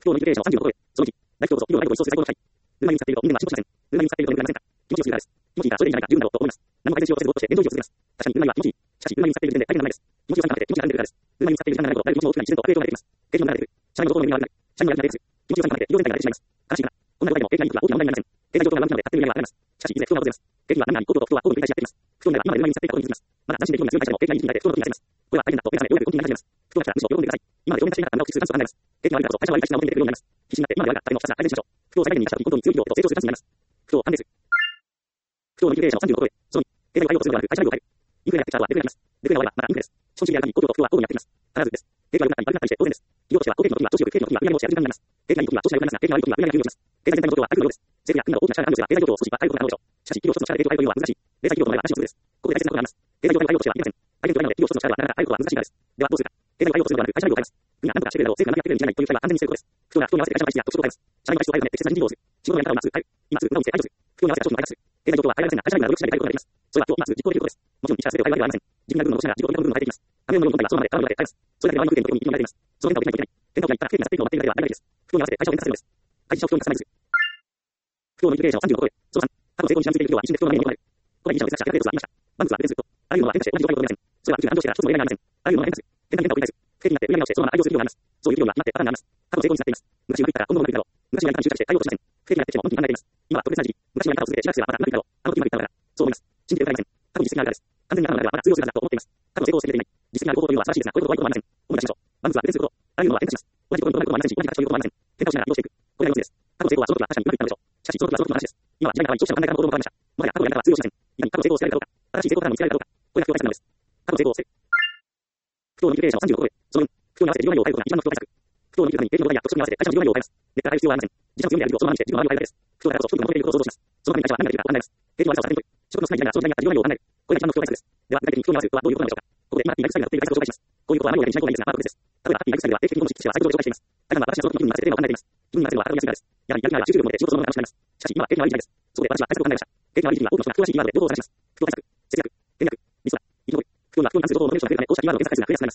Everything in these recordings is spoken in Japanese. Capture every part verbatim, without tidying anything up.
不当のインフレーションさんじゅうご超え、そのいち、大企業こそ医療内部のリソース最高の会。ウーマンに使っていると人間は進歩しません。ウーマンに使っていると人間はなりませんか。気持ちよすぎるからです。気持ちいいからそれでいいじゃないか、十分だろうと思います。何も改善しようとせずぼーっとして現状維持を続けます。確かにウーマンは気持ちいい。しかしウーマンに使っている時点で改善がないです。気持ちよさにかけて気持ちが病んでいるからです。ウーマンに使っている時間が長いと誰の気持ちも大きくなり自然と悪影響が出てきます。経験も流れてくる。社員の動向の意味が悪くなる。社員のやる気が出てくる。気持ちよさにかけて医療全体が出てしまいます。悲しいかな。こんなことでも経験がいくら大きな問題になりません。経済状況が悪いので勝手に売り上げが上がります。しかしいずれ不当がございます。経験は何々、不当と不当は交互に繰り返しやっています。不当なら今までウーマンに使っていたことに気づきます。まだ斬新で興味が強い会社でも経験がいい時になって不当なことになります。これは大変だと目覚め、ようやく根気になります。不当な人はむしろ喜んでください。今まで表面化していなかったんだを複数関数を考えます。経験が悪いからこそ会社は悪い体質が求めてくるようになります。必死になって今まで悪かったりもひたすら改善しましょう。不当を最大限に生かした時、本当に強い企業と成長するチャンスになります。不当を判定する。不当のインフレーションさんじゅうご超え、そのに、経済が対応するのではなく会社内部を変える。インフレがやってきた後はデフレになります。デフレが終わればまたインフレです。資本主義である限り、不当と不当は交互にやっています。必ずです。景気が良くなったり悪くなったりして当然です。企業としては好景気の時は調子よく、景気の時は売上もシェア時間になります。景気がいい時は調子が良くなりますが、景気が悪い時は売上が急増します。経済全体の状況は悪くなるようです。政府や国の大きな力が関与すれば経済状況を少しは変えることが可能でしょう。しかし企業一つの力で景気を変えるというのは難しい。零細企業との間は話をするです。ここで大切なことがあります。経済状況に対応としてはできません。大変強いので企業一つの力ではなかなか変えることは難しいからです。ではどうするか。経済を変えようとするのではなく会社内部を変えます。国が何とかしてくれるなど政府が何もやってくれるに違いないという期待は完全に捨てることです。不当な不当に合わせて会社の配置や特徴を変えます。社員の配置を変えるので適切な人事をする。仕事のやり方をまず変える。今すぐ裏を見せ排除する。不当に合わせて商品を開発する。経済状況は変えられませんが会社内部が努力しないで変えることができます。それは今すぐ実行できることです。もちろん一社すべてを変えるわけではありません。自分が部分を残しながら自己的な部分を変えていきます。紙のような問題がそのままで体の中で変えます。それだけでは良い点という意味が出ています。その変化をできないといけない。変化をできないといったら経費が設定を待っているだけでは大丈夫です。不当に合わせて会社を変化させるのです。会社を不当に重ねる。不当のインフレーションさんじゅうご超え、そのさん、過去成功にしな続けている企業は一瞬で不当な面に追い込まれる。これは以上別な社会レートが言いました。万物は別ですと。あらゆるものは変化して同じ状態を取りません。それは宇宙が誕生してから一つの例外になりません。あらゆるものは変化する。変化に変化を繰り返す。不景気になって売上をしてそのまま愛用する企業があります。そういう企業には決まってパターンがあります。過去成功になっています。昔うまくいったら今度うまくいくだろう。昔のやり方に執着して対応しません。不景気になってきても本気になっています。今は特別な時期。昔のやり方を続けてしばらくすればまたうまくいくだろう。あの時うまくいったのだから。そう思います。信じて疑いません。過去に実績があるからです。完全にあるのではまだ通用するはずだと思っています。過去成功を責めていない。実績がある方法というのは素晴らしいですが、こういうことは悪いことはありません。思い出しましょう。万物は別ですること。あらゆるものは変化します。同じことに同じことはありませんし、同じ形ということはありません。変化をしながら利用していく。これが様子です。過去成功はその時は確かにうまくいったのでしょう。しかしその時はその時の話です。今は時代が変わり、消費者の考え方も行動も変わりました。もはや過去のやり方は通用しません。今に過去成功を捨てられるかどうか。新しい成功パターンに捨てられるかどうか。これが不当対策なのです。過去成功を捨てる。不当のインフレーションさんじゅうご超え、そのに、不当に合わせて事業内容を変えることが一番の不当対策。不当にいくために景気の動態や特徴に合わせて会社の事業内容を変えます。ネットが変える必要はありません。自社の強みである事業をそのままにして事業の周りを変えるだけです。不当だからこそ人々が求めていることを想像します。そのために会社は何ができるか考えます。景気の悪さを避けにくい。職の少ない時代がその時代にあった事業内容を考える。これが一番の不当対策です。では具体的に不当に合わせるとはどういうことなのでしょうか。ここで今ハッピーなグサイが売っている会社を紹介します。こういうことはあまりにもやりしない方がいいですが、まあ特別です。例えばハッピーなグサイでは定期的に本日としてはサイト上で紹介しています。だから私はその時に合わせてテーマを考えています。自分に合わせるのは高く安いからです。やはりやる気があれば集中力を持って仕事そのものを楽しくなります。しかし今は景気が悪い時代です。そこで私は対策を考えました。景気が悪い時期には多くの人が詳しいキーワードで両方を探します。不当対策、節約、戦略、リストラ、意図取り。不当には不当に関する情報をノミネーションが増えるため、こうしたキーワードの検索回数が増えやすくなります。私が増える対策はこの基本検索されやすいキーワードを意識することです。不当に合わせたコンテンツを紹介する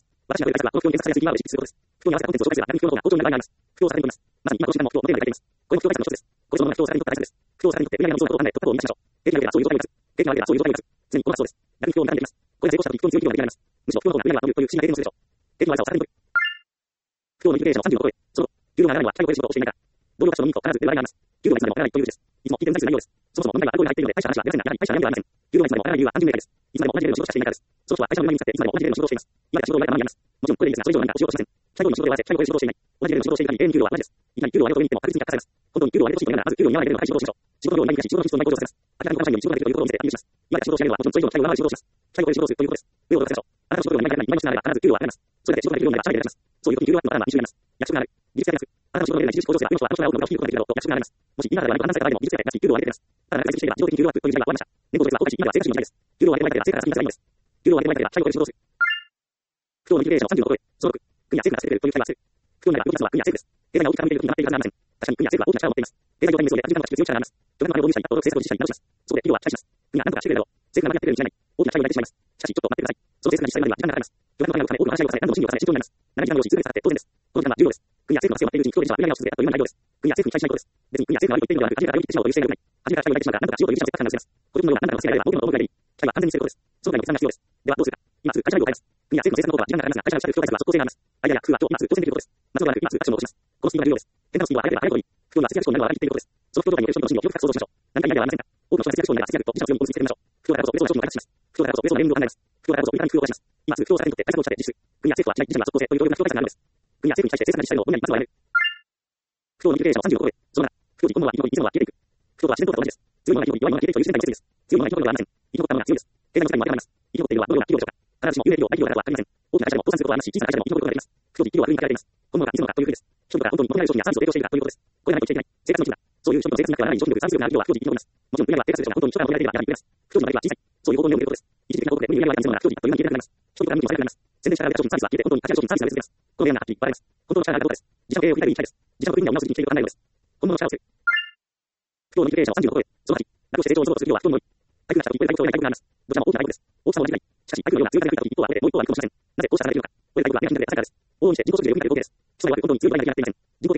キーワードを意識することです。不当に合わせたコンテンツを紹介すれば逆に不当の方が多くの人が見ます。不当をさらに込みます。まさに今この時間も不当の問題があります。不当をさらにも不当の例が書いています。これも不当対策の一つです。これそのまま不当をさらにとった対策です。不当をさらにとって売上の増のことを考え、突破口を見出しましょう。景気が悪いからそういう状態を出す。景気が悪いからそういう状態を出す。常にこの発想です。逆に不当を見出しています。これが成功した時、人に強い企業ができます。むしろ不当な方が売上が伸びるという不思議な経験をするでしょう。景気の悪さをさらに取る。不当のインフレーションさんじゅうご超え、その給料が上がらないのは社員を超える仕事をしていないから。同僚たちの任と必ず売上があります。給料がいつまでも上がらないという理由です。いつも聞いてうざくする内容です。そもそも問題はある通り入っているので、大した話は出ませんが、やはり大した悩みではありません。給料がいつまでも上がらない理由は単純明快です。いつまでも同じレベルの仕事をしていないからです。その人は会社の売上に使っていつまでも同じレベルの仕事をしています。今から仕事を前から学びます。もちろんこれでいいですが、それ以上の何かお仕事をしません。社員の仕事を合わせ、社員を超える仕事をしていない。同じレベルの仕事をしている限り永遠に給料は同じです。いきなり給料を上げると上に行っても確実にカットされます。本当に給料を上げてほしいというなら、まず給料に合わないレベルの高い仕事をしましょう。仕事量を毎日仕事の品質を毎向上させます。明らかに他の社員より仕事ができるということを見せてアピールします。今から仕事をし上げるのはもちろんそれ以上の社員を上回る仕事をします。社員を超える仕事をするということです。上を動かせましょう。あなたの仕事量が毎回毎日毎日なれば必ず給料は上がります。それだけ仕事ができるようになれば社員が目立ちます。そういう時に給料アップのパターンはに種類あります。役職が上がる。技術が上がる。あなたの仕事のレベルが著しく向上すれば、今の人はあの人が多くのことを引き受けることができるだろうと役職が上がります。もし今からでは何歳か前でも技術が上がり、給料を上げています。ただ長くしていれば自動的に給料アップという時代が終わりました。年功序列は後退し、今では生活主義の時代です。給料を上げていないから生活が進みやすいのです。給料を上げていないから社員を超える仕事をする。不当のインフレーションさんじゅうご超え、そのろく、国や政府が作っているという期待はする。不当なら動き出すのは国や政府です。経済が大きく傾いている国になっているはずがありません。確かに国や政府は大きな力を持っています。経済状態に応じて短時間の強い力があります。去年の労働者に登録政策を実施者に直します。そこで企業は期待します。国が何とかしてくれるだろう。政府が何やってくれるに違いない。大きな会をやってしまいます。しかしちょっと待ってください。その政策が実際までには時間がかかります。去年の会を重ね、多くの話し合いを重ね、何度も審議を重ね、慎重になります。長い時間の労使に数年かかって当然です。この時間は重要です。国や政府が強まっているうちに企業では売上を続けたという内容です。国や政府に期待しないことです。別に国や政府が悪いと言っているのではなく、初めから良いと言ってしまうという姿勢が良くない。初めから社員を抱いてしまうから何とかしようという理想を説得感が出せます。この時のような何とかの姿勢があれば僕の思うぐらいでいい。期待は完全にすることです。そのための決断が必要です。ではどうするか。今すぐ会社内部を変えます。国や政府の政策の方は時間がかかりますが、会社の社会不当対策は即効性があります。アイデアや工夫は今すぐ挑戦できることです。まずはなく今すぐアクションを起こします。このスピードが重要です。変化のスピードは速ければ速いほどいい。不当な節約思考になるのは割り切っていることです。その不当動画による商品の心理を広く想像しましょう。何かイデアはありませんか。多くの人が節約思考になれば節約と自社の強みを構築してみましょう。不当だからこそ別の商品を開発します。不当だからこそ別のネーミングを考えます。不当だからこそ売り方に工夫をします。今すぐ不当をさらにとって対策をしたて実施。国や政府はしない自社が即効性という強力な不当対策があるのです。国や政府に対して政策が実際の分野にまずはやめる。不当のインフレーションさんじゅうご超え、そのなな、不当に今度は今のいつもは消えていく。不当は自然と同じです。強いものが弱いものが消えていくという自然体の説です。強いものが生き残るのではありません。生き残ったものが強いです。経済の世界にも当てはまります。生き残っているのはどのような企業でしょうか。必ずしも有名企業、大企業だとは限りません。大きな会社でも倒産することはありますし、小さな会社でも生き残ることができます。不当に企業は悪いに書かれています。このものがいつものかというふうです。人々が本当に求められる商品やサービスを提供しているかということです。これがないと生きていけない。生活の一部だ。そういう商品と生活の中ではない商品力、サービス力がある企業は不当に生き残ります。もちろん売上は低下する商品が本当に人から求められていればやはり売れます。不当に割りは小さい。そういう方法によることです。一時的な広告で売上はやめてものが不当になっているのが人々が人気を下げられます。宣伝したら売れた商品サービスは消えて本当に価値ある商品サービスが出てきます。このようなハッピーバラです。本当の力があることです。自社の経営を振り返るに近いです。自社の国には直す時に経営を考えるのです。本物の力をつける。不当のインフレーションさんじゅうご超え、そのはち、楽をして成長を持続する企業は不当に多い。台風が来た時、これが台風と言われない台風があります。どちらも大きな台風です。大きさも同じくらい。しかし台風のような強い台風が来た時、一方は折れてもう一方は陸行しません。なぜこうしたらなれるのか。これ台風は目が死んで朝からです。大にして自己主義で動きがいる合計です。基礎が悪く本当に強い台風が来ていません。人工的な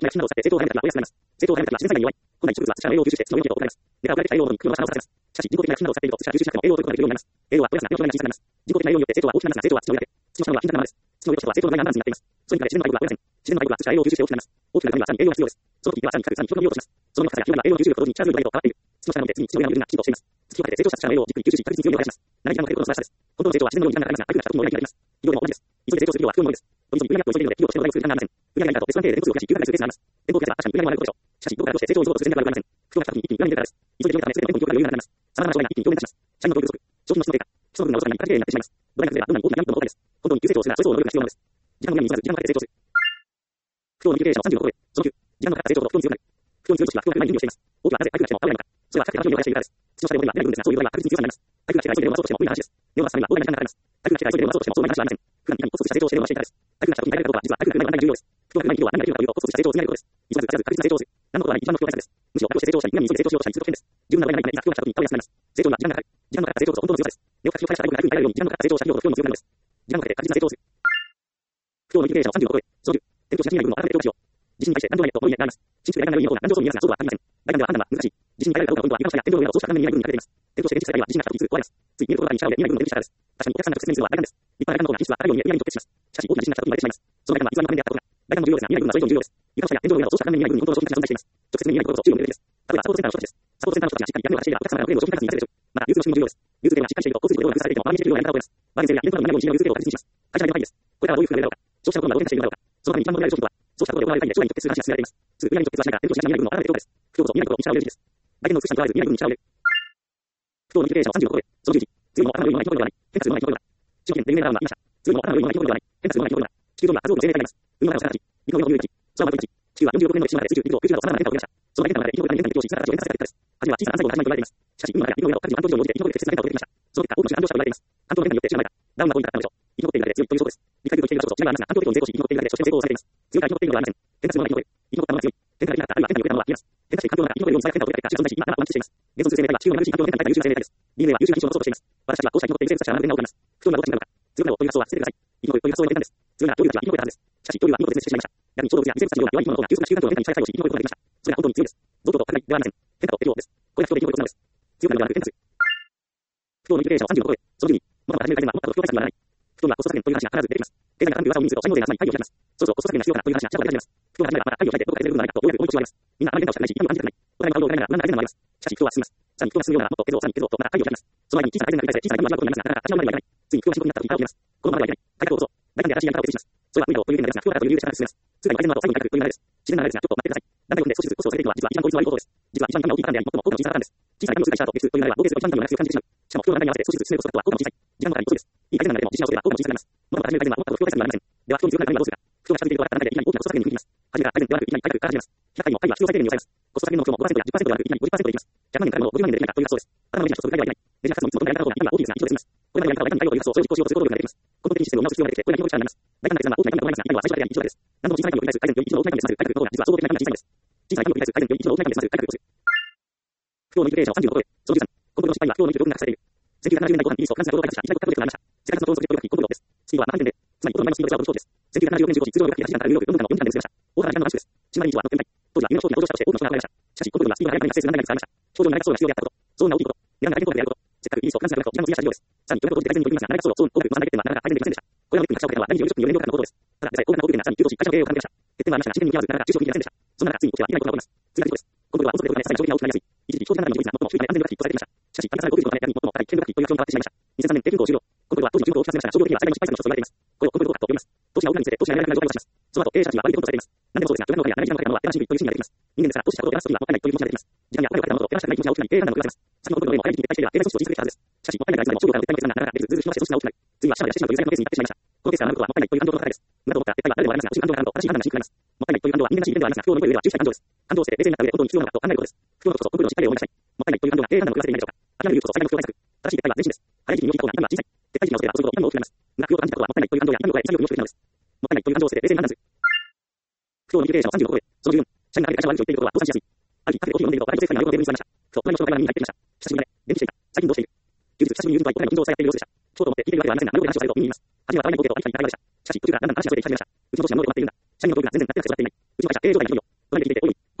薬品などを使って正当を早めたらお安くなります。正当を早めたら自然災害に弱い。本来植物は土から栄養を吸収してその養分を送られます。ネタを送られた栄養分、黒の花をさせます。しかし人工的な薬品などを使っていると土から吸収しなくても栄養を取ることができるようになります。栄養はお安な命の量が小さくなります。人工的な栄養によって成長は大きくなりますが成長は土の上だけ。土の下のは貧弱なものです。土の上としては成長のないナンバランスになっています。それに比べ自然の培養はおらずに、自然の培養は土から栄養を吸収して大きくなります。大きくなるためにはさらに栄養が必要です。その時にはさらに深くさらに広く見ようとします。その深さや広が栄養の吸収力と同時に力強い度合いと変わっている。土の下なので次に土の上の水が浸透しています。土をかけて成長した土の栄養をじっくり吸収し確実に強みを生やします。長い時間のかけることの素晴らしさです。本当の成長は自然のように時間がかかりますが、悪くなった時の折り合いになります。医療も同じです。急いで成長する医療は不況のものです。とにかくうやむやと急いでいるので、医療としての話をする時間がありません。うやむやになると別の程度で物をかし、急がないスペースがあります。電光計算は確かにうやむやになることでしょう。しかし、どこからとして成長を急ごうとする戦略はありません。不況が来た時に一気にうやむやに出るからです。急いで広げたため、すべての電光計算が余裕がなくなります。様々な障害が一気に表面化します。社員の教育不足、商品の質の低下、基礎部分がおろそかになり、形になってしまいます。どれが崩ればどんなに大きなギャンブルの問題です。本当に急成長をするならそれ相応の能力が必要なのです。時間の上に急がず、時間をかけて成長する。不況の経営者のさんじゅうろくこれ、そのきゅう、時間のかかった成長と不況に強くなる。不況に強い時は不況がない準備をしています。多くはなぜ台風が来ても青いのか。それは高くて高い準備をしているからです。土の下でも無理は出ない部分ですが、そういう場合は確実に強さになります。台風が来てから急いで伸ばそうとしても無理な話です。根を伸ばすためには膨大な時間がかかります。台風が来てから急いで伸ばそうとしてもそううまい話はありません。普段いかにコツコツした成長をしているのかしていたからです。台風が来た時に大学かどうかは実は台風が来る前の段階が重要です。不況が来る前に企業は何ができるかというと、コツコツした成長を積み上げることです。急がず焦らず確実な成長をする。何のことはない一番の不況対策です。むしろ覚悟して成長したり、無理に急いで成長しようとしたりすると危険です。十分な場合がないため、いざ不況が来た時に倒れやすくなります。成長には時間がかかる。時間のかかった成長こそ本当の強さです。根を深く開した台風が台風に耐えられるように時間のかかった成長をした企業と不況も強くなるのです。時間をかけて確実な成長をする。不況の経営者のさんじゅうろくこれ、そのじゅう、転倒しな気になる部分を改めて評価しよう。地震に対して何度もないと無理になります。新築で大胆なような難情層に見えますが、そうはありません。大胆では判断は難しい。地震に耐えられるかどうかは今の人や天井の上などそうした考えに見えない部分にかけています。転倒して現実世界は地震が来た時いつ壊れます。つい見えるところが見えるところが見えない部分の現実からです。確かにお客さんが説明するのは大胆です。立派な大胆なことが品質は高いように見えないように特定します。しかし大きな地震が来た時に割れてしまいます。その大胆は偽りの関連であったことが、大胆も重要ですが見えない部分はそれ以上に重要です。床下や天井の上などそうした考えに見えない部分に本当の商品価値が存在しています。直接目に見えないところこそ注意を向けるべきです。例えばサポートセンターの人たちです。サポートセンターの人たちがしっかりやるのがしていればお客様がクレームを商品価値に見せるでしょう。また流通の仕組みも重要です。流通税がしっかりしていると交通費の量が工夫されていても周りにしているようなやり方を覚えます。バーゲンセールやイベントなどのように流通税を確実にします。会社内の会議です。これからはどういうふうな売れるだろうか。消費者の好みはどう変化しているのだろうか。そのために一番求められる商品とは、そうしたところで行われる会議で将来にとって数が話が進められています。すぐ裏にとって数はしないが、店舗しながら見えない部分を改めて評価です。不況こそ見えないところに力を入れるべきです。外見の美しさにとらわれず見えない部分に力を入れる。不況の経営者のさんじゅうろくこれ、そのじゅうじ、強いものを頭の上に乗らないところではない。変化するものがないところではない。中堅、レギュレーターが言いました。強いものを頭の上に乗らないところではない。変化するものがないところではない。地球上には数多くの生命体がいます。海の中をさらに、陸の上をさらに、空をさらに、地球はよんじゅうろくねんの歴史の中で宇宙、陸路、空中など様々な変化を受けました。その大変化の中で、生き残るために変化に適応し、さらなる変化を得た結果です。初めは小さな安全を始まりと言われています。しかし、海の中では陸の上の各自の安定上に応じて、生き残る適切な変化を得てきました。その結果、多くの種安定者と言われています。環境の変化によって種がダウンが多いからなのでしょう。生き残っているだけで強いという証拠です。理解力と否定がこそ違いはありますが、環境適応に成功し、生き残っているだけで所詮成功をされています。強いから生き残っているのではありません。変化するものが生き残る。生き残ったものが強い。変化ができなかった、あるいは変化に受けたものは消えます。変化して環境の中で生き残れるように最悪変化を受けた結果、存在し、今あなたは安定しています。現存する生命体は地球の中で環境の変化に対して優秀な生命体です。ディーエヌエー は優秀な印象を持とうとしています。私たちはこうした生き残っている生物たちから学ぶ変化を行います。不況などどっちになるか。強くなろうという発想は捨ててください。生き残るという発想は簡単です。強いな、恐竜たちは生き残れたはずです。しかし、恐竜は見事絶滅してしまいました。逆に超動物や微生物たちのような弱い生き物の方が急速な集団との変化に再作用し、生き残ることができました。それは本当に強いです。増強と拡大ではありません。変化と適応です。これが不況で生き残ることなのです。強くなるではなく変化する。不況の経営者のさんじゅうろくこれ、そのじゅうに、もともと始める大変はもっと不況対策にならない。不況にはコスト削減という話が必ず出てきます。経済が緩んで予算を人数と社員の税が集まり会議を開きます。そろそろコスト削減が必要かなという話が社会で出始めます。不況が始まればまた会議を開いてどこかで出る部分がないかとようやく思い越しがあります。みんなあまり変化をしたくないし、痛みを感じたくない。お互いの顔を変えながら何ら改善もあります。しかし不況は進みます。さらに不況が進むようならもっと削ろう、さらに削ろうとまた会議を開きます。その間に小さな改善が繰り返され、小さな改善が味わうことになりますが、なかなか立ち直るまではいかない。ついに不況が深刻になった時に腹を決めます。このままではいけない。改革を起こそう。大胆で新しいやり方を提示します。それは無理だろうという意味ですが、不況だからという理由で力が進めます。すぐに改善の後最後に改革という流れです。自然な流れですが、ちょっと待ってください。段階を踏んで少しずつコストを下げていくのは実は一番効率の悪い行動です。実は一番痛みが大きいパターンであり、最も多くの小さなパターンです。小さな痛みをすぐにした後、フィックスという流れは合計すると一番痛みが強く感じてしまう。しかも不況の流れに合わせて少しずつ進めるコストは多くの小さい。時間の中に遅いです。いい改善の流れでも自信を遅れば多くの小さくなります。元々始める改善はもっと不況対策になりません。では不況に強くなるためにはどうするか。不況が近づいていると分かった段階でいきなり大きなコスト削減に踏み切ります。初めから改善ではなくいきなり改革から始めます。ひゃっかいも会議は必要最低限に抑えます。コスト削減の目標も ごパーセント や じゅっパーセント ではなくいきなり ごじゅっパーセント でいきます。ひゃくまん円からのごじゅうまん円でできないかという発想です。頭の上に一つ取り替えてはいけない。レジャー活動にいつもどんなやり方をが今大きいですが、一度で済みます。これまでのやり方を大胆に変えようという発想、それを実行しようとする行動力が出てきます。根本的にシステムを直す必要が出てきて、これが生き残る力になります。大胆な決断は大きな痛みを伴いますが、今のは最初だけで一度だけです。何度も小さな痛みを繰り返す改善という一度の大きな痛みで済ませる改革の方が実は総合的な痛みが小さいんです。小さな痛みを繰り返す改善という一度の大きな痛みで済ませる改革をする。不況のインフレーションさんじゅうろくこれ、そのじゅうさん、コンプロの失敗は不況のインフレをなくされている。せんきゅうひゃくななじゅうねんだい後半にイギリスとフランスが共同開発した一大国家プロジェクトがありました。世界初のトロンプロジェクト力、コンプロです。スピードはななてんで、つまり音の前のスピードではごじゅっです。せんきゅうひゃくななじゅうよねんじゅうごに通常よんひゃくはちじかんからニューヨーク、ロンドンのよんじかんで進みました。大幅な時間の短縮です。新マリンチはろくてん台。当時は夢の商品が登場したとして多くの人が憧れました。しかし、コンプロにはスピードが速いために達成する何々が使われました。症状に内閣層が必要であったこと、ゾーンが大きいこと、値段が大変高額であること、せっかくイギリスとフランスがと時間の費やした事業です。さらに、どれほど改善に取り組みますが、内閣層をゾーン多く結ばない欠点はなかなか改善できませんでした。これらのネックに拍車をかけたのは第に次よんじゅっぷんよねん両国のことです。ただ、実際、大型の大手がさらに急増し、会社の経営を考えました。欠点はありましたが、資源に向き合わず、なかなか中小企業になりませんでした。そんな中、ついにこちらは未来のことが起こります。次が事故です。コンプロは音速でお金さらに長期が大きくなりやすい。一時期長時間の中に最も低い安全力が実行されていました。しかし、単価される高技術のため、逆に最も高い危険力というアクションが変わってしまいました。にせんさんねん、低空港終了。コンプロは当時中国を大きくさせましたが、商業的には最大の失敗作の一つと言われています。これをコンプロと読みます。投資が大きな見せて、投資がやらなくなる状態をします。その後、経営者たちは悪いコントロールされています。何でもそうですが、巨大なお金や長い時間をかけたものは手放しにくいという心理が出てきます。人間ですから、投資したことを手放すときはもったいないという気持ちが出てきます。時間やお金をかけたものと手放したくない気持ちが大きくなり、経営判断が下ります。先のコンプロよりも早い時期に撤退していれば経済措置と実現できたはずです。しかし、もったいないがいつまでも商業からの撤退の決断がなかなか出ず、ずるずるしまして組織が大きくなる。次は社会や資産という最悪のケースになってしまいました。このケースから学ぶことはもったいないという感情の高いです。無駄と思った撤退は誰でもありますが、欲しい感情があると正しい判断がしにくくなります。もったいないという感情は人間らしい意見ではありますが、不況の声では注意したい感情です。感情を捨てて冷静になった上で本当に必要なのかと考えることです。不況のことこそコンプロの失敗例を思い出したい。もったいないという感情が経営判断を狂わせていないでしょうか。諦める理由こそ最大の不況対策。正しい撤退は前進です。早い時期に大きな方が痛みは小さい。撤退時期に合わせればそのこと痛みも大きくなります。が、不況と感じたことはもったいないという感情や痛みを加え痛みをより大きくなるのです。もったいないという感情を捨てて冷静に判断する。不況のインフレーションさんじゅうろくこれ、そのじゅうよん、社員が会社は悪口を言っていることは倒産しやすい。ある日、カフェでコーヒーを飲んでいると、バラエティ政府が世論のテーブルに座りました。そう、隣の人の会話に入ってきました。久しぶりだね。電気していた。最近どうしている？休日、久しぶりに友人と会い、国内の緊張を伝え合っている様子でした。そうと思って聞いているわけではありませんが、何で話をされると耳に言います。初めは可愛いボケとありきたりに会話でした。しかし、途中からだんだん話が増えていき始めました。うちの上司は能力を持っているんだ。社員の能力が全然全く違っていない。うちの会社、経営状態がひどいよ。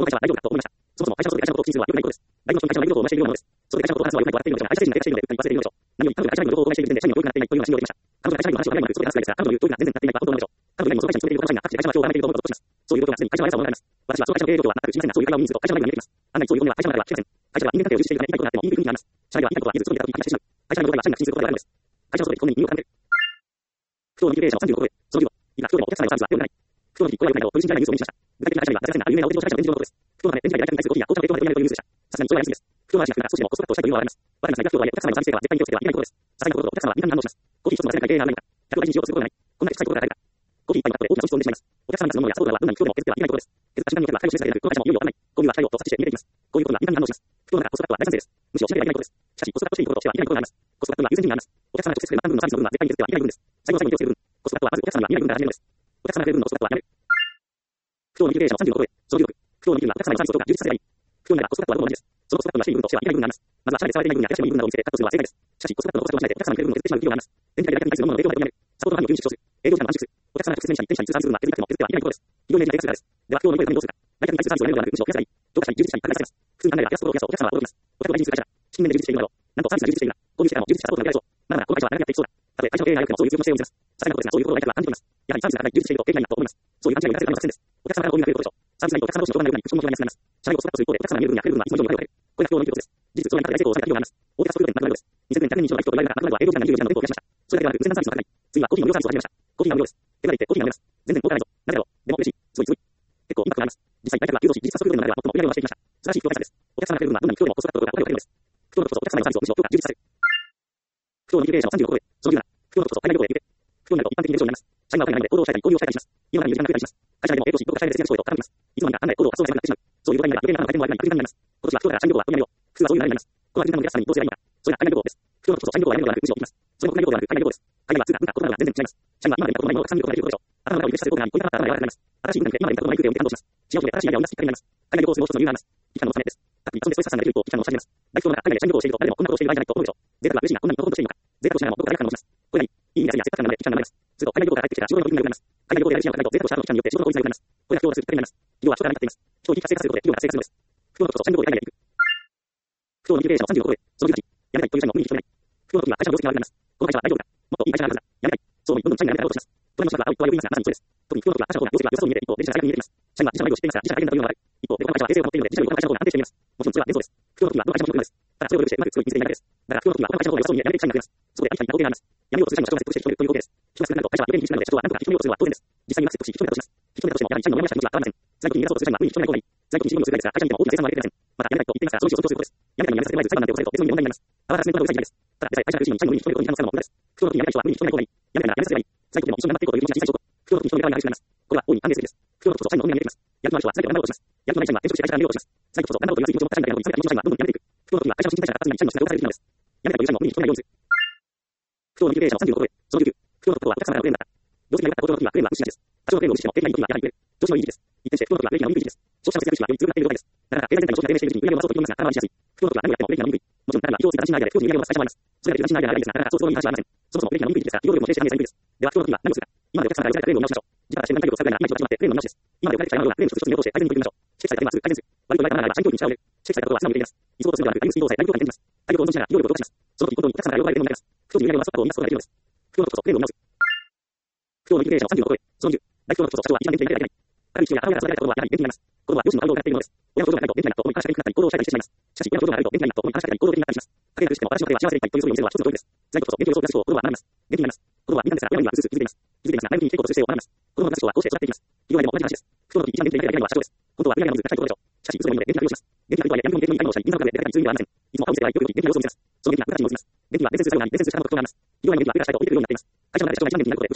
会社は大丈夫だと思いました。そもそも会社の外で会社のことを気にするのは良くないことです。大部の人に会社の内部情報を漏らしているようなものです。それで会社のことを話すのは良くないと笑っているのでしょうが、会社自身が会社自身の言っているので言わせているようでしょう。何より彼女が会社内部の情報を漏らしている時点で社員の教育がなっていないというような心情を得ました。彼女が会社内部の話を早いのでそれで話すくらいですが、彼女の言う通りが全然なっていないか本当なのでしょう。彼女以外にもその会社に勤めている他の社員が各地で会社の話をを行っていると思うとゾッとします。そういう状況がすでに会社の悪さを問題ます。私はその会社の経営状況は全く知りませんが、そういう会話を耳にすると会社の内部が見えてきます。案外そういう本音は会社の中では聞けません。会社は人間関係を重視しているため、いいことがあっても言いにくい国にあります。社内では言いたいことは言えず、その言い方を言い返してしまう。会社の状態は社員が気にすることではあるのです。会社の外で本音に耳を傾ける。不当の経営者のさんじゅうろく号へ、そのじゅう号。以下、不当でもお客様へのサービスは良くない。不当の実行が良くないと、取り信じられないニュースをお見せしました。具体的な会社名は、大切な有名なオーディション会社の展示のことです。不当な展示会で大体に対するご金や紅茶の提供までできないというニュースでした。さすがにそれはやりすぎです。不当な話が少しでもコストカットをしたいというのはあります。我々の最悪不当はお客様へのサービス性は絶対に気をつけてはいけないことです。ささいなことだとお客様は敏感に反応します。コーヒー一つの世界が経営がないのか、ひゃくごじゅうにしようとすることがない。こんな小さいことが誰か。コーヒー一杯のカップで大きな損失を生んでしまいます。お客様がそのものやサポートはどんなに不当でも削ってはいけないことです。削った瞬間によっては対応しづらいので、この会社もいよいよわからない。こういうは対応と察知して見えていきます。こういうことが敏感に反応します。不当ならコストカットは大賛成です。むしろしなければいけないことです。しかし、コストカットしていることとしてはいけないことがあります。コストカットは優先順位があります。お客様が直接くれる半分のサービスの分は絶対に削ってはいけない分です。最後の最後に気をつける分。コストカットはまずお客様には見えない分から始めるのです。お客様がくれる分のコストカットはやめる。不当の経営者のさんじゅうろく号へ、そのじゅうろく。不当の経営はお客様のサービスとか充実させればいい。不当ならコストカットはどこも同じです。そのコストカットがしている分としてはいけない分があります。まずは社内で使われていない分や手出しのいい分などを見せてカットするのは正解です。しかし、コストカットのコストカットをしないでお客様にくれる分を削ってしまう企業があります。展示会で大体に対するものの提供までできない。サポート範囲を急に縮小する。営業時間の短縮する。お客様が直接に社に店舎に通サービスする分は削りたくても削ってはいけないことです。企業イメージが低下するからです。では、不当のイメージにどうするか。大体に対するサービスをやめるのではなく、むしろ増やせばいい。評価者に従事者に拡大させます。普通に考えれば増やすことを増やすとお客様は驚きます。お客様が大事にする会社。資金面で充実しているのだろう。なんとサービスが充実しているな。購入してからも充実したサポートが受けられそう。まだまだこの会社は長くやっていきそうだ。たとえ会社の経営が良くてもそういう強気の姿勢を見せます。ささいなことですが、そういうことを大体は感じています。やはりサービスが高い充実していると景気がいいなと思います。そういう勘違いをやらせるための作戦です。お客様から購入が増えることでしょう。サービスがいいとお客様同士の評価が良くなり、口コミも広がりやすくなります。社内をコストカットする一方でお客様が見える分やくれる分はいつも以上に高くなる。これが不当のいいことです。事実、その中で大成功を収めた企業があります。大手ファストフード店などのようです。にせんねんにひゃくにん以上の大企業がいる中、まとめれば営業時間がにじゅうよじかんの店舗を増やしました。それだけではなく、無線なサービスも高い。次はコーヒーの無料サービスを始めました。コーヒーが無料です。手が出てコーヒーが飲めます。全然儲からないぞ。なぜだろう。でも嬉しい。すごいすごい。結構インパクトがあります。実際大体は流動し、実際フードの中では最も売り上げを回していきました。素晴らしい不当対策です。お客様がくれる分はどんなに不当でもコストカットが心がけるのです。不当なことこそお客様へのサービスをむしろ強化充実させる。不当の経営者のさんじゅうろく号へ、そのじゅうなな。不当なことこそ海外旅行へ行って。不当になると一般的に出るようになります。社員は海外で行動をしたり交流をしたりします。今までに時間が増えたりします。会社内でも営業し、どこか社内で接する人へと絡んできます。いつの間にか案内行動が発送されなくなってしまう。そういう状態になれば余計な負担も悪いな悪いなります。今年は不当だから社員旅行は取りやめよう。普通はそういう流れになります。この悪いなので皆さんにどうすればいいのか。それが海外旅行です。不当なことこそ社員旅行はやめるのではなく、むしろ起きます。それも国内旅行ではなく海外旅行です。海外は通貨、文化、言葉などが全然違います。社員は今まで見たことのないものをたくさん見ることができることでしょう。頭の中をリフレッシュさせることがあり、ポイントがあったら頭が柔らかくなります。新しい文化で今まで見たことのない空気を見て感動します。地方で新しいアイデアを生み出すきっかけになります。海外旅行をするもう一つの理由があります。期間のためです。たっぷり飛んでストレス発散ができると期間のおしゃれます。大企業の中、海外で社員旅行をしていると誰でもこんなことをしている場合じゃないと思うでしょう。贅沢は嬉しいがこんなにのほんとしていいのか。贅沢としながらもどこかで楽感がします。これがいい。いい意味で安いやせっかくなので期間が長いです。すると海外旅行から帰ってきてから仕事の取り組みが良くなります。海外旅行でやる資料がないと贅沢とした後の期間によって仕事の効率が良くなります。これが不当がするきっかけになります。企業は人がないとなっています。人を活性化させることで企業が活性化するのです。不当なことこそ社員旅行で海外で行く。不当の経営者のさんじゅうろく号へ、そのじゅうはち。やめたいという社員も無理に引き止めない。不当な時は会社の業績が悪くなります。この会社は大丈夫だ。もっといい会社があるはずだ。やめたい。そう思い、どんどん社員がやめたいとします。隣の人が青いとは良いますが、まさにそうです。特に不当な時は会社の方が業績が良さそうに見えて、一方で自社が大学に見えています。社員は自社の内容を知っていますが、自社が大変だというのがある。一方でこの会社は衛生を守っているので、自社よりこの会社の方が安定しています。もちろんそれは伝統です。不当な時はどの会社も良くないです。ただそれを良くしてうまく強い見せていないだけです。だから不当な時はこの会社の方が良さそうに見えてやめていく社員が増えます。そこで相手になっています。やめようとする社員の主張が説得して引き止めるということです。人が少なくなると会社は余計に厳しくなるので、社長は何とか引き止めようとするのは当然です。実際には説得し、引き止めたとします。引き止めたとしても、やはり社員のモヤモヤした気持ちは変わりません。在庫に逃がそうとする社員は無理に引き止めない方がいい。在庫に仕事をするだけですが、会社にいても大きな生産はできません。また、やめないと言っていますが、その意思を尊重することです。やめたのにやめさせてもらえず、裁判なんて起こされると別の問題になります。パワーハラスメントなどうるさい時代です。ただ、実際会社が自身に社員の無理に引き止めることに批判するのも問題です。不当な時にやめたい人は無理に引き止めない方がいい。やめたならやめさせればいい。在庫でも一緒になっていこうという気持ちが小さい証拠。不当な時に人の願いが激しくなります。これは大いに歓迎すべきです。不当なことこそ社員の運命が見えてきます。やる気のある人は全てを頑張ろうとします。やる気のない社員は転職して会社から逃げようとします。在庫こそ頑張ろうという熱い気持ちを持った社員だけれども、いつまでも社員はどんどんやめていく。不当な時は会社の新陳代謝が活発になり、社員の質が動かされる時期なんです。やめたという社員も無理に引き止めないようにする。不当の経営者のさんじゅうろく号へ、そのじゅうきゅう。不当なことはお客様からのクレームだった。業績が良かったことの時はクレームは無視なしです。多少のクレームを無視しても景気がいい時はやはり増える。調子のいい時期です。一転して不当な時は利益が伸びにくい時期です。消費者の節約主はより強くなっている状態です。だから経済全体の消費が低迷している時に売り上げを伸ばそうと意気込みますが、体はしやすい。不当な時は何をやっても利益が伸びにくい。もちろん彼らは意図をつけた新アイデアで不当に売り上げを伸ばす会社もあります。それだけで新アイデアがないですが、彼らはそうそういい話はありません。そもそも利益が伸びにくい時期ですから、企業よりも経営者が減りやすいです。では不当な時は何をするか。今までお客様から寄せられたクレームを直しましょう。自腹して何かを使うぐらいが今一番始まってクレームの直しです。今までお金で使いながらクレームを一つ一つ見落として改善に取り組みましょう。指摘されたクレームはすぐ改善する。悪いことがないならば社員教育に力を入れる。指摘されたことは素直に受け入れます。急ごとするのではなく、タイムスピードを抑え、大量感に転じます。大量を温存しながら企業力を動かします。その時本当にお客様が喜ばれるものになります。不当に売り上げを伸ばすことを見出すことができるのです。不当なことこそクレームを直す。不当の経営者のさんじゅうろく号へ、そのじゅう。大不当なことこそ社長は一番元気でいなきゃいけない。軽い人や母親から育てられたことはやはり元気になります。子供は両親の愛を与えているのです。親の表情がないと元気になると思い話しかけにくかったり行動をしたりしてしまいます。しかし親の表情があると元気になると思い話しかけたり行動的になったりします。家庭が苦しくても私の家庭は幸せでいっぱいというそういうお店は一つの教育です。在庫こそ元気を想像すると子供は学びます。元気になります。子供は敏感ですが親にはうすうす気づいています。気づいていますが前向きに生きていこうとする姿勢を学びます。子供の話をはどうして育っていきます。企業内でも同じ話です。不当な時一番元気でいなきゃいけないのは社長です。本当は売上が伸びず高いところでしょう。しかし嘘のように元気なふりをします。元気なふりとはいえ、やみくも元気のいい会の社員、銀座の中で出たり通院ではありません。いつも顔を見せてはよくよく元気な様子を見せます。その元気な無価値にも見せます。元気は伝染する作用があり、伝染する力の特徴があります。企業内の元気は手がしたいと言っているようになっています。会社の中で社長が一番元気になることで、部長が元気になり、課長も元気になり、無価値も元気になります。雪のように元気があらがっています。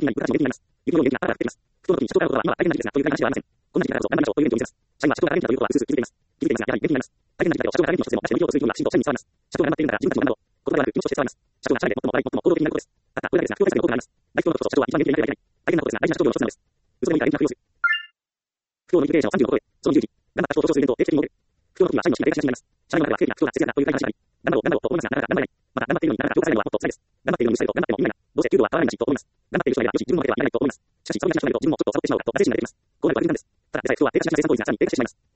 雪のように元気があらがっています。こんな時期からこそ頑張らないといけない時期ですが、こういう時期だからこそ頑張りましょうという元気を見せます。社員は社長が大変だということはすぐ気づいています。気づいていますが、やはり元気になります。大変な時期だと社長が大変だということはすぐ気づいています。会社の中では元気になります。大変な時期だと社長が大変だとしても、社員の企業をするようなきちんと社員に伝わります。社長が頑張っているんだから自分たちも頑張ろう。これではなく気持ちとして伝わります。社長が社内で最も笑い、最も行動的になることです。ただ、これだけですが、不況対策の効果があります。大不況のことこそ社長は一番元気でいなければいけない。大変なことですが、大事な社長業の一つなんです。嘘でもいいから元気なふりをする。不当の経営者のさんじゅうろく号へ、そのじゅうき。頑張った人を象徴するイベントを定期的に設ける。不当の時は社員の心が低下しになります。社員の中では経費が不当な節約だという会話があり、頑張ろう、頑張ろうと思いますが、なかなか頑張れない。また、頑張っているのになかなか評価されるのはもっと辛いです。頑張っているのにしたいと頑張っても意味ないな。どうせ給料は変わらないしと思います。頑張っている人がいれば、よし、自分の手ではいらないと思います。しかし、それがしなくなると自分もちょっとサボってしまうかと、惰性心が出てきます。こうなれば大変なんです。ただ、実際人は低下しなくて参考にならずに低下してしまいます。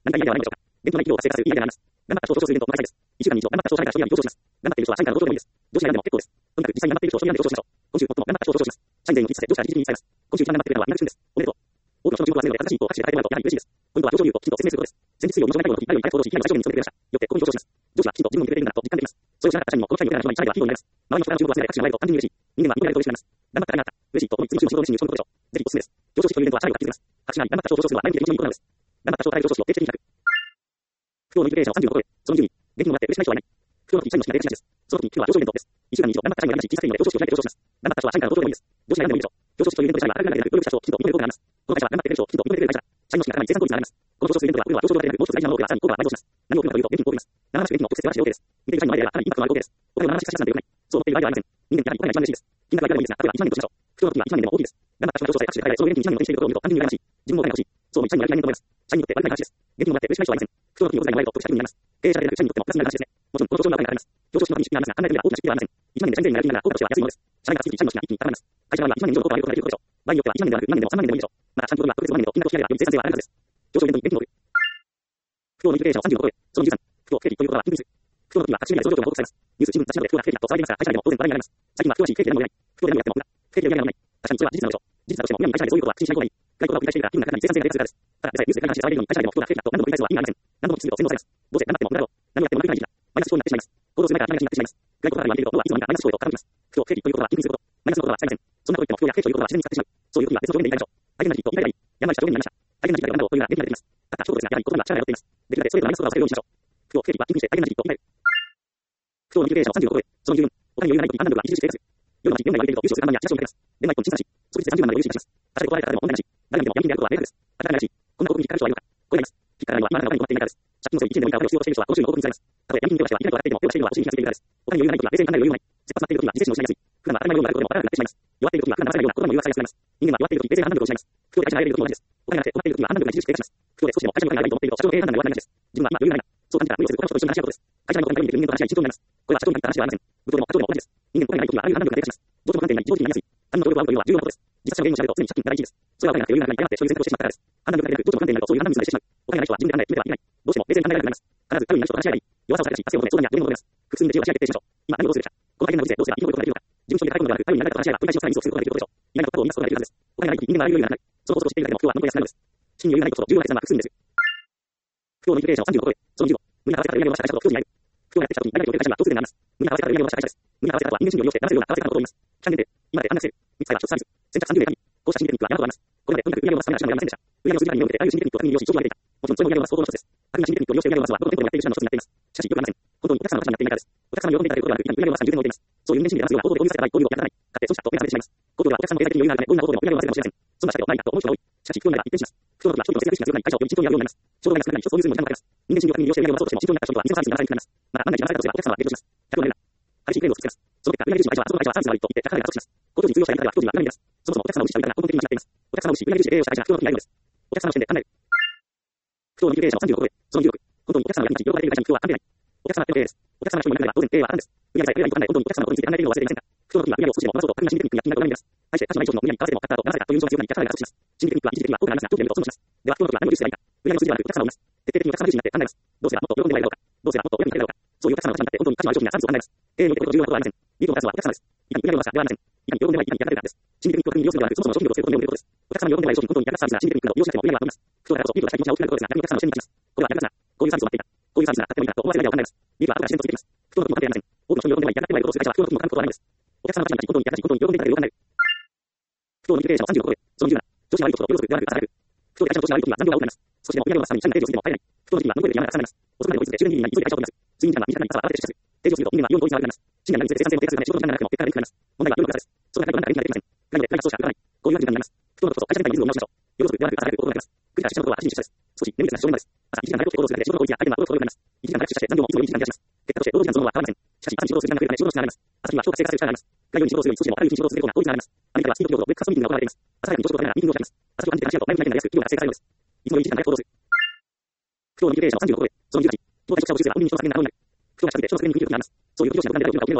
何かいいアイデアはないでしょうか。伝統内企業を活性化するいいアイデアがあります。頑張った小数イベントを開催です。いっしゅうかんに一度、頑張った小社会が商品を表彰します。頑張っている人は社員からの表彰でもいいです。上司が選んでも結構です。とにかく実際に頑張っている人を商品で表彰しましょう。今週最も頑張った人を表彰します。社員全員を一致させ、上司から直々に伝えます。今週一番頑張ってくれたのはみんなです。おめでとう。多くの人の注目を集めるので、正しい意向を拍手で変えてもらうとやはり嬉しいです。ポイントは上昇理由をきちんと説明することです。先日水曜日の上昇内容の日、第よん回報道し、被害の最小限に努めてくれました。よって、ここに表彰します。上司はきちんと自分を見てくれているんだと実感できます。それを知らなかった社員も、この社員のような人に社内ではヒーローになります。周りの人からの注目を集めて拍手がもらえると単純に嬉しい。人間はみんなで嬉しくなります。頑張った甲斐があった。嬉しいとともに次の週の仕事に進入していくことでしょう。ぜひおすすめです。表彰式というイベントは社員を活気づけます。拍手なり、頑張った人を表彰するのは前向きで一緒に行うのです。頑張った人を変える表彰式を定期的に開く。不況のインフレーションをさんじゅうご超え、その順位、現金をもらって嬉しくない人はいない。不況の時、社員の信頼でしないです。その時、今日は上昇イベントです。いっしゅうかんに一度、頑張った社員のやりまし、小さいので表彰式を開いて表彰します。頑張った人は社員からの表彰でもいいです。上司が選んでもいいでしょう。表彰式というイベントで社員は明るくなるだけでなく、努力した人をきちんと認めることがあります。この会社は頑張ってくれる人をきちんと認めてくれる会社だ。社員の信頼が高い生産効率が上がります。この表彰するイベントでは、これは表彰だけでなく、もう一つ大事なものが社員に効果が倍増します。何を含むかというと、現金を多くいます。長話現金の直接手渡しで OK です。見ている社員のアイデアがかなりインパクトのある OK です。お金を長話しかしなんてよくない。そう思っているアイデアはありません。人間ってやはりお金が一番嬉しいです。金額はいくらでもいいですが、例えばいちまん円としましょう。不況の時はいちまん円でも大きいです。頑張った人が表彰され拍手で変えられ、その現金いちまん円の手にしているところを見ると単純に羨ましい。自分もお金が欲しい。そう思い社員にやる気がないと思います。社員にとって悪くない話です。現金をもらって嬉しくない人はいません。不況の時にお金がもらえると得した気になります。経営者でなく社員にとってもプラスになる話ですね。もちろんこの表彰にはお金がかかります。表彰式の時に資金がありますが、考えてみれば大きな出費ではありません。いちまん円で社員全員がやる気になら効果としては安いものです。社員が月々社員の資金が一気に高まります。会社の場合はいちまん円以上の効果が得ることができることでしょう。場合によってはいちまん円ではなくにまん円でもさんまん円でもいいでしょう。また社員にとっては特別ごまん円と金額と比べればより生産性は上がるはずです。上昇イベントに現金を送る。不況のインフレーションをさんじゅうご超え、そのじゅうさん、不況景気ということは緊急です。不況の時は各種メディアで上昇状況が報告されます。ニュース、新聞、雑誌などで不況が不景気だと騒いでいますが、会社内でも当然話題になります。最近は不況らしい景気で何も言えない。不況で何をやっても無駄。不景気で何もない。確かにそれは事実なのでしょう。事実だとしても、今に会社内でそういうことは口にしない方がいい。外国が繰り返しているが、金額が生産性が出やすいからです。ただ、実際ニュースで会話して騒いでいるのに、会社内でも不況が不景気だと何度も繰り返すのは意味がありません。何度もきついと洗脳されます。どうせ頑張っても無駄だろう。何をやっても悪くない時期だ。マイナス思考になってしまいます。行動する前からマイナスになってしまいます。外国から言われていることはいつの間にかマイナス思考へと傾きます。不況、景気ということは緊急すること。マイナスのことは使いません。そんなこと言っても不況や景気ということは自然に使ってしまう。そういう時には別の上限で言いたいでしょう。大変な時期と言いたいがいい。やんまりした上限になりました。大変な時期だよ何度というのは元気が出てきます。たった一言ですが、やはり言葉が力が宿っています。できるだけそれとマイナス言葉を避けるようにしましょう。不況、景気は緊急して大変な時期と言いたい。不況のインフレーションをさんじゅうご超え、そのじゅうよん、お金に余裕がない時に判断力は著しく低下する。夜のうちよんが言われていると優勝する看板やチラシを見かけます。電話いっぽん小さなし、即日さんじゅうまんの余裕しかします。他で断られた方でも問題なし。誰が見ても闇金であることは明確です。当たり前だし、こんな国に引っかかる人はいるのか。これがあります。引っかからないのは今までのお金に困っていないからです。借金のせいにいちねんでもいいからお金を必要としている人はこの週の報告にされます。たとえ闇金に手を出しては痛いと笑っていても手を出しているのはお尻に気がついているからです。お金に余裕がない時は冷静に考える余裕がない。切羽詰まっている時は自制心を失いやすい。普段は当たり前のようなことでもわからなくなってしまいます。弱っている時は普段なさないような言葉も言わされやすくなります。人間は弱っている時冷静な判断力を失います。不況で会社に入れる時も同じです。お金がなくて困っている時は判断力が著しく低下します。不況で少しでも会社にお金がないと思っていると社長の経営判断が弱くなりがちです。自分は今余裕がないな。そう感じたら無理をする他の人と一緒に話し合うことです。会社のお金が見ている人間と話し合い慎重になります。これは社長に限った話ではありません。部長でも課長でも同じです。人間のお金がない時はああいう判断力が低下します。どうしても不安定になり、自暴自棄になりやすい。他人の努力を仰ぐというのは重要なことです。実際の原因を調べると常に借金が第一です。それはお金がなくて余裕がなくなり、誤ってそういう選択をしてしまったからです。判断力が出なく、どうしても不安定になるとそういう判断ミスが出てしまう。お金がない人は自分で考えて決めてはいけない。どうしても冷静に考えられなくなります。必ず頼りになる人と話し合えばいい。弱さをさらし、汗を飲め、相談や病院を求めます。複数人で知恵を出し合って決定しましょう。今何をどうするべきか。この大変なご時世、どうすれば生き残ることができるのか。自分一人で抱え込むのではなく、頼りになる方と話し合えば取り返しをさらにミスを防ぐことができることでしょう。意外なことを見出すことができるはずです。お金がない時、人間はああいう余裕がなくなる。そのことを知っているだけでも不況は何と安くなるのです。真に余裕がないことと重要な決断は複数人です。不況のインフレーションをさんじゅうご超え、そのじゅうご、無理な合わせ方で売り上げをした会社と不況になる。不況がやってきた時に何が起きる会社には共通点があります。無理な合わせ方で売り上げをした会社です。無理な合わせ方とは人間心理を利用して騙せるような合わせ方のことを言います。期間限定、今で半額セール、みっかいはショットサービス、先着さんじゅう名神。こうした心理テクニックは山ほどあります。これまでとにかく売り上げを増すための手段がありませんでした。売り上げを数字単位によってあらゆる心理テクニックを他人に利用し上場を上げていた。もちろんそれも売り上げを増す方法の一つです。悪な心理テクニックを利用して売り上げを増すはどの店舗でもやっている手段の一つになっています。しかしよくありません。本当にお客様の話になっていないからです。お客様の喜んでいただけることではなく、今に売り上げを増すに重点を置いています。そういう人間心理ではすような行動で購入させた場合、購入をやらない。買って損したと目が覚めてしまいます。行動ではお客様の経済的に余裕があるため、どんな行動でも売り上げを増せるかもしれません。そんな社会をないんだと思う人が多い。しかし、不況になれば一変します。不況の時は人々の節約心が強くなり、会社をより均等にやるようになります。衝動買いが少なくなり、一つそういうズームの時間がかかります。人間心理を他人に利用して売り上げを増そうとしても、均等になった人々は偽のサービスに流れにくくなります。また、万が一騙されたとすればお客様は減少します。客を寝るな。激しいクレームをつけます。その結果、売上重視の会社は、その会社はサービスが悪いと言って客が減少します。工場に通用したやり方では不況には何が見えます。そもそもお客様の意識は売りが根本的に間違っています。お客様の意識、売上重視で経営をした会社が不況の時にあるのです。お客様の視点で考える。不況のインフレーションをさんじゅうご超え、そのじゅうろく、本当にお客様がやりたい、喜ばれている会社に不況は関係ない。お客様の経営です。お客様の人になければ当然経営はあかんです。売上さえ増えないとかない、本当にお客様のことについて考えているのを忘れていませんか。不況の時は売上を少しでも伸ばそうと、悪な心理テクニックや金額を上げます。対して、他社の内調の売上に合わせても買った後、騙されたという印象が強くなり、客が減少します。心理テクニックは一時的には効果がありますが、長期で見ると損をします。では、不況の時は何を重視すればいいか。売上の数字ではなく、お客様を見ます。徹底的にお客様重視になって考えます。どうすればもっと喜んでもらえるのか。どうすればもっとお役に立てるのか。そういうお客様の話になって本当に価値のある商品やサービスを考えます。経営においてこと重要なことはありません。リードを出すのはお客様です。いかに売上を伸ばすかではありません。いかに喜んでもらい、いかにやられるかです。心理テクニックを他人に利用するのではなく、そもそもの商品力を強くことです。お客様に喜んでもらえる商品、本当に役立つサービスな心理テクニックを利用しなくても売上は伸びます。不況だからこそリードがしたい気持ちが大きくなることですが、逆にお客様の視点に立ちます。これは役立つな。こういうサービスを待っていた。こういうサービスが買ってもいいかと思わせるアイデアを考えます。リードは後から自然とついてきます。不況の時も関係ありません。多くの人に喜んでもらい、やがてもらえることをする会社は不況の時も関係ことはないのです。お客様の価値に本当に役立ち、本当に喜んでいただけるように考える。不況のインフレーションをさんじゅうご超え、そのじゅうなな、調子が悪いことと夜遅くではなく朝早く。不況で会社の調子が悪い時は残業が多くなります。少しでも売上を増すために社員が定時を過ぎても帰れない。不況の時には乗り越えて山が重なります。遅くまで追い続け、終電ギリギリに急いで会社を飛びます。睡眠時間が短くなり、朝は慌てて出社する。定時を過ぎると人間は異様に効率が悪くなります。深夜になり生産性を低下するため仕事の時間が長くても結果が出にくくなります。問題は夜の暗さです。その中でどなたか元気ができません。なので、何かそうしか動かない。こういう時間になります。不況のことこそ会社全体にリズムを見直しましょう。夜遅くではなく朝早く行動ができます。繰り返ししたことははちじに出社です。少し眠りが非常にです。朝いちじかん長くして行動するだけで仕事の効率やアイテムは驚くほど良くなります。いちじかん長く出社して残業もいつもよりいちじかん減らします。結果として労働時間そのものは変わりません。しかし、朝に仕事をする時間が増えるため仕事の質が上がります。朝には評価生活する力があります。概要に仕事をするより少しでも明るいうちに仕事を続ける方が効率が上がります。アメリカではスピード企業とブレックファストミーティングが行われています。朝早くに女子とかながらミーティングを開きます。朝日を安定話し合うと前向きな意見が安く、企業が活性化されるのです。いつもよりいちじかん早く行動する。不況のインフレーションをさんじゅうご超え、そのじゅうはち、当該職者を移せば運に人の削減が可能になる。不況が近くて人の削減に踏み切る時があります。そういう企業者の判断であるというのは売上を上げられません。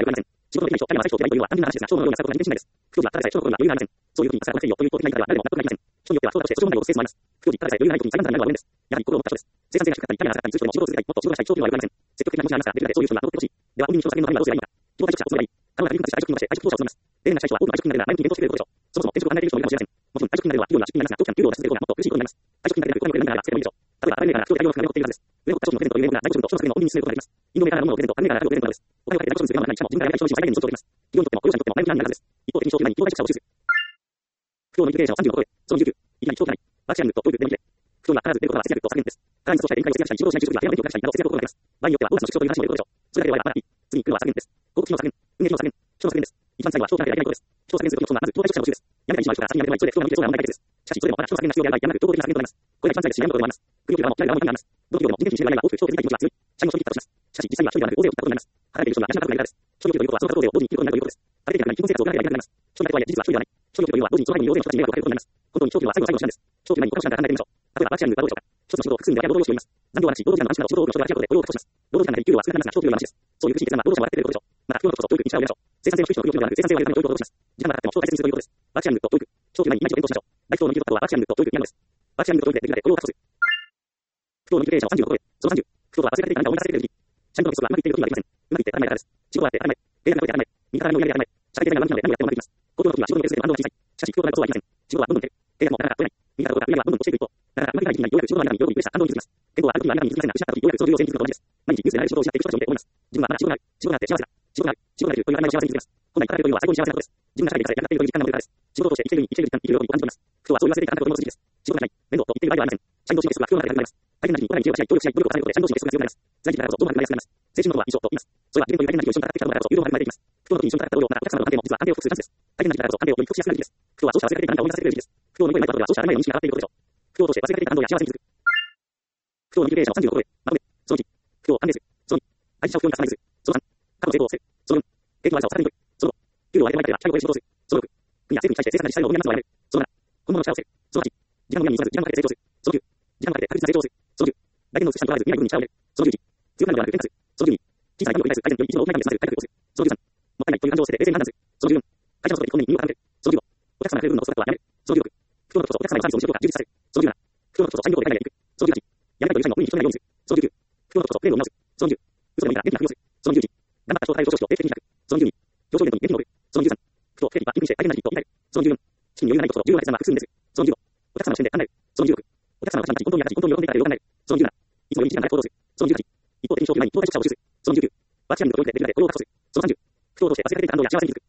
仕事のできない人、誰もが最長期でないというのは単純な話ですが、勝負のようなしたことが人間信頼です。不況時はただでさえ勝負のような余裕がありません。そういう時にさえ私よということ的な理解は誰も納得ができません。人によってはそうだとして訴訟問題を起こすケースもあります。不況時ただでさえ余裕がない時に裁判になるのは無念です。やはり心を持った人です。生産性が低かったり、キャリアが下がったり、通常でも仕事を続けたり、もっと仕事がしたい、長期では良くありません。積極的な気持ちがありますから、できるだけそういう人には戻ってほしい。では、本人に人を下げるのはどうすればいいのか。希望退職者を募ればいい。可能な理由として退職金を出して退職当社を募ります。例年な退職は多くの退職金が出るなら前向きに検討してくれることでしょう。そもそも転職を考えている人もいるかもしれません。もちろん退職金が出るのは企業には出資金になりますが、長期間給料を出し続ける方がもっと苦しいことになります。退職金が出る他にも出るなら捨てればいいでしょう。例えば、アラメーカーが不況で大量の金が残っているはずです。上の国家商品のプレゼントという名目が在庫処分と消費税の本人に進めることができます。インドメーカーが物をプレゼント、アラメーカーがプレゼントなどです。お金をかけて在庫処分するが何しかも人材がいない人の人を最大限に尊重できます。企業にとっても雇用者にとっても前向きなになるはずです。一方的に長期内に不況退職者を支持する。不況の経営者をさんじゅうの声、そのじゅうきゅう、いきなり長期内、ワークシャングとトイレでもいいで。不況が必ず出ることは節約と削減です。会員として限界を節約したり、仕事をしない従属や部屋の電気をしたりなど節約を心がけます。場合によってはボーナスの縮小という話もいることでしょう。それだけではまだいい。次に苦労は削減です。広告費の削減、運営費の削減、人の削減です。一番最後は人を考えてやりたいことです。人を削減するときの人がまず人退職者の欲しいです。やめたい人は人が先にやめてもいい人で人が向いて人が問題解決です。しかし、それでもまだ人の削減が必要である場合、やむなく合理的な削減となります。これが一番最後で知り合いのことになります。国業ではもう嫌いがもう嫌いになります。どの企業でも人件費にしている割合が多く、人を削りたい気持ちが強い。社員の消費が達します。しかし、実際には一人ではなく大勢を切ったことになります。働いている人には私の額がやり方です。消費ということはその活動量を同時に切ることになるということです。働いている間に基本生活を行えるやり方になります。人の手とはいえ事実は一人ではない。消費というのは同時にその背後に大勢の人たちに迷惑をかけることになります。本当に長期は最後の最後の手段です。長期内に他の手段から考えてみましょう。例えばワークシャングがどうでしょうか。一つの仕事を複数人でやる労働をしております。残業はなし、労働時間の短縮など仕事を多くの人が空き家ことで雇用を確保します。労働時間内に給料は少なくなりますが、長期よりはマシです。そういう苦しい決断は労働者はやってくれることでしょう。また、不況のことと教育に力を入れましょう。生産性の低い人の不況ではなく、生産性を上げるために教育を施します。時間がかかっても人を大切にするということです。ワークシャングと教育、長期内に今一度検討しましょう。大企業の技術とはワークシャングと教育にあるのです。ワークシャングと教育でできるだけ雇用を確保する。不況の経営者をさんじゅうの声、そのさんじゅう、不況とは忘れかけていた何かを思い出させてくれる時期。社員との結束はうまくいっている時にはありません。うまくいって当たり前だからです。仕事はやって当たり前。経営が超えて当たり前。右肩上がりの売り上げで当たり前。社会的な何なので何をやってもうまくいきます。公共の時は仕事のペースで反動が小さい。しかし、不況となることはありません。仕事はどんどん減る。経営がもうなかなか増えない。右肩上がりの売り上げはどんどん落ちていく一方。なかなかうまくいかない時期にようやく仕事の中にようやくリフレッシュした反動に気づきます。健康はある時にはある中に気づきませんが、失った時ようやくその重要性に気づくことが同じです。毎日ニュースでなる仕事を失っている人たちを見て思います。自分はまだ仕事がある。仕事があって幸せだ。仕事がある。仕事があるという当たり前の幸せに気づきます。本来働けるというのは最高に幸せなことです。自分が社会で活躍できているという実感が持てるからです。仕事を通して生きている生きている時間、生きている喜びを感じています。人はそういう忘れていたことの続きです。仕事がない、面倒と言っている場合ではありません。社員同士の結束は不況の中でなります。大変な時にお互いに知恵を出し合い、協力し合い、努力を重ねることで社員同士の結束が強くなります。在職だからこそどうもなりやすくなります。青春のことは以上と言います。それは自分という大変な時期を一緒に戦ってきたものだからこそ、有料が生まれていきます。不況の時に一緒に戦った同僚、またお客様の関係も実は関係を復するチャンスです。大変な時期だからこそ関係をより復しやすくなる時期です。不況はそうした忘れかけていた何かを思い出させてくれる時期です。不況を乗り越えないことではそうした当たり前の認識が上がっていることでしょう。不況として忘れかけていた感動や幸せに気づく。不況の経営者をさんじゅうの声、まとめ、そのいち、不況を安定する。そのに、配置者を不況に重ねする。そのさん、過去成功をする。そのよん、経験の悪さを逆手に取る。そのご、給料を上げてもらえば社員を超える仕事をする。そのろく、国や政府に対して生産者自体を思いやるのをやめる。そのなな、今後の力をせる。そのはち、時間の無駄に急がず時間をかけて成長する。そのきゅう、時間をかけて確実な成長をする。そのじゅう、来年の美しさにとらず未来の部分に力を入れる。そのじゅういち、強くなるのではなく変化する。そのじゅうに、小さな感情を繰り返す。改善より一度の大きな感情を改革をする。そのじゅうさん、もったいないという感情を捨てて冷静に判断する。そのじゅうよん、会社のことに一本に耳を傾ける。そのじゅうご、お客様がくれる分の子育てはやめる。そのじゅうろく、不況のこととお客様へのサービスを無償化充実させる。そのじゅうなな、不況のことと産業で海外へ行く。そのじゅうはち、やめたという社員の無理に人のないようにする。そのじゅうきゅう、不況のこととプレーを見直す。そのじゅう、嘘でもいいから元気な副業する。そのじゅういち、頑張った人を対応上司を定期的に開く。そのじゅうに、上昇イベントに現金を送る。そのじゅうさん、不況、経費は金にして大変な時期と見られる。そのじゅうよん、資金に余裕がないことと重要な決断は複数人でする。そのじゅうご、お客様の視点で考える。そのじゅうろく、お客様の価値に本当に役立ち、本当に喜んでいたら喜んでいる。そのじゅうなな、いつもより一時間長く行動する。そのじゅうはち、一方的に長期前に人退職者を支持する。そのじゅうきゅう、ワークシャングと教育でできるだけ雇用を確保する。そのさんじゅう、不況として忘れかけていた感動や幸せに気づく。